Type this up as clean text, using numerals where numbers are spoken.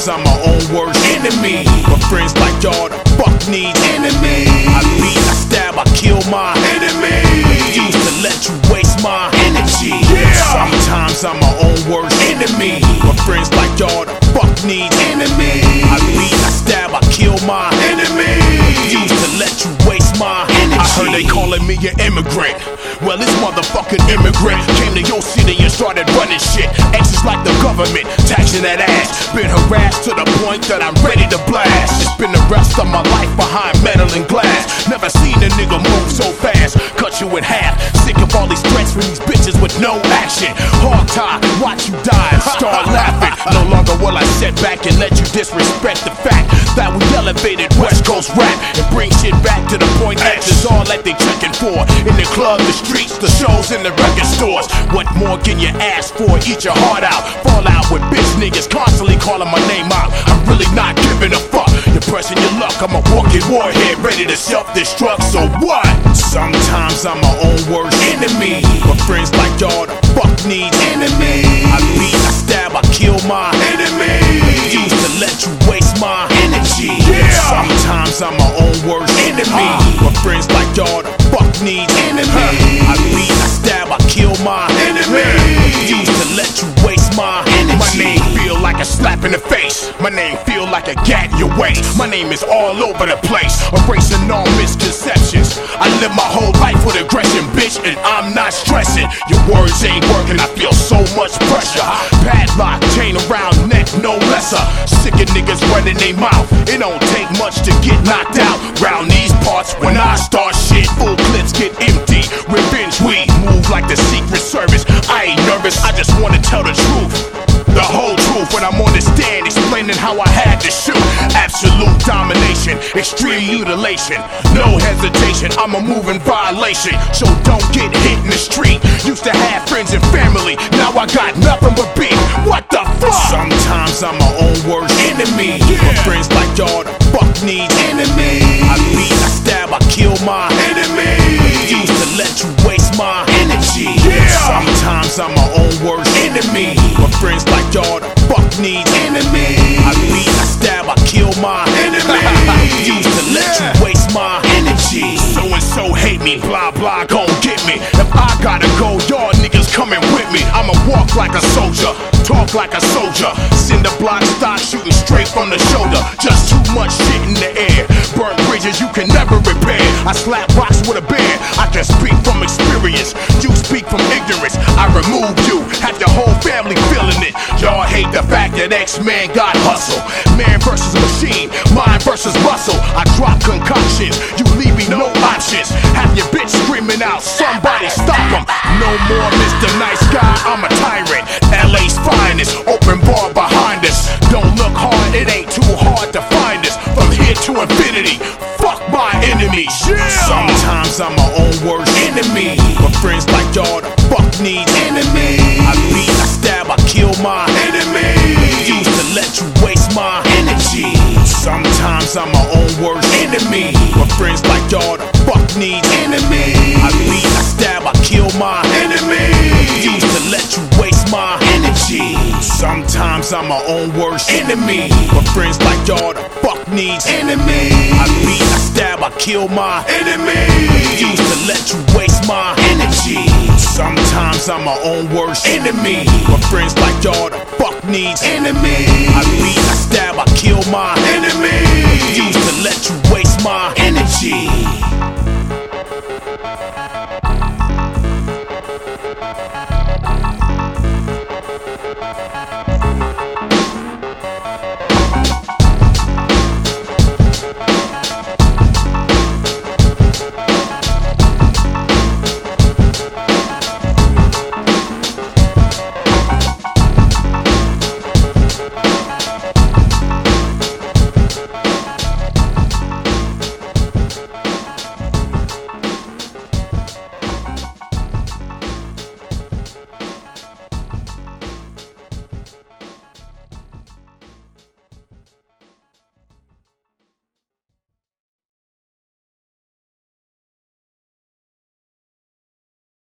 Sometimes I'm my own worst enemy, but friends like y'all the fuck need enemies. I beat, I stab, I kill my enemy. Refuse to let you waste my energy. Sometimes I'm my own worst enemy, but friends like y'all the fuck need enemies. I beat, I stab, I kill my enemy. Refuse to let you waste my energy. I heard they calling me an immigrant. Well, this motherfucking immigrant came to your city and started running shit. Exes like the government, taxing that ass. Been harassed to the point that I'm ready to blast. It's been the rest of my life behind metal and glass. Never seen a nigga move so fast, cut you in half. Sick of all these threats from these bitches with no action. Hard tie, watch you die and start laughing. No longer will I sit back and let you disrespect the fact that we elevated West Coast rap and bring shit back to the point that is all that they checking for. In the club, the streets, the shows, and the record stores. What more can you ask for? Eat your heart out. Fall out with bitch niggas constantly calling my name out. I'm really not giving a fuck. You're pressing your luck. I'm a walking warhead ready to self-destruct. So what? Sometimes I'm my own worst enemy, but friends like y'all the fuck need enemies. I beat, I stab, I kill my enemy. Refuse to let you waste my energy. Sometimes I'm my own worst enemy, but friends like y'all the fuck need enemies. I beat, I stab, I kill my enemy. Refuse to let you waste my energy. My name feel like a slap in the face. My name feel like a gat in your waist. My name is all over the place, erasing all misconceptions. I live my whole life with aggression, bitch, and I'm not stressing. Your words ain't working, I feel so much pressure. Padlock, chain around neck, no lesser. Sick of niggas running their mouth. It don't take much to get knocked out. Round these parts, when I start shit, full clips get empty. Revenge, we move like the Secret Service. I ain't nervous, I just wanna tell the truth. The whole truth when I'm on the stand explaining how I had to shoot. Absolute domination, extreme mutilation, no hesitation, I'm a moving violation. So don't get hit in the street. Used to have friends and family, now I got nothing but beef. What the fuck? Sometimes I'm my own worst enemy, but friends like y'all the fuck need enemies. I beat, I stab, I kill my enemy. Refuse to let you waste my energy. Sometimes I'm my own worst enemy, but friends like y'all the fuck need enemies. I beat, I stab, I kill my enemy. Refuse to let you waste my energy. So and so hate me, blah blah gon' get me. If I gotta go, y'all niggas coming with me. I'ma walk like a soldier, talk like a soldier. Send the block, start shooting straight from the shoulder. Just too much shit in the air. Burnt bridges you can never repair. I slap rocks with a bear. I can speak from experience. You speak from ignorance. I remove you, have your whole family feeling it. Y'all hate the fact that X-Man got hustle. Man versus machine, mind versus muscle. I drop concoctions, you leave me no options. Have your bitch screaming out, somebody stop him. No more Mr. Nice Guy, I'm a tyrant. LA's finest, open bar behind us. Don't look hard, it ain't too hard to find us. From here to infinity, fuck my enemies. Sometimes I'm my own worst enemy, but friends like y'all the fuck need enemies. I beat, I stab, I kill my enemy. Refuse to let you waste my energy. Sometimes I'm my own worst enemy, but friends like y'all the fuck need enemies. I beat, I stab, I kill my enemy. Refuse to let you waste my energy. Sometimes I'm my own worst enemy, but friends like y'all the fuck needs enemies. I beat, I stab, I kill my enemy. Refuse to let you waste my energy. Sometimes I'm my own worst enemy, but friends like y'all the fuck needs enemies. I beat, I stab, I kill my enemy.